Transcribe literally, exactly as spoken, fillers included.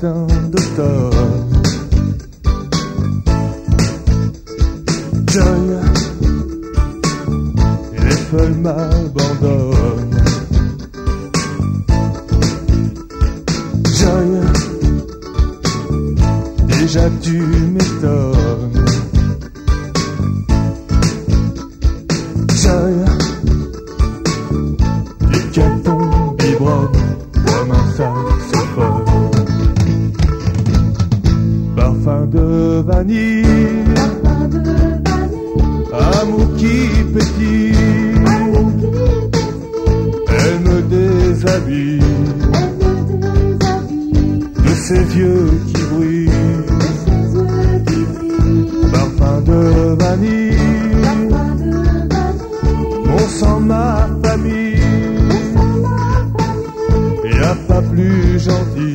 matin d'automne. Joy, les feuilles m'abandonnent. Joy, déjà tu m'étonnes. Joy, du canton vibre comme un saxophone. Parfum de vanille, amour qui pétille, elle me déshabille de ses yeux qui brillent. Parfum de vanille, mon sang, ma famille, y a pas plus gentil.